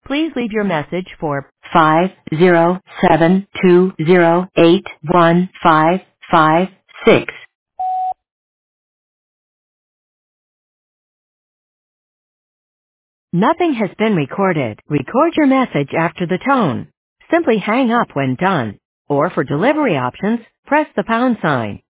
Please leave your message for 507-208-1556. Nothing has been recorded. Record your message after the tone. Simply hang up when done. Or for delivery options, press the pound sign.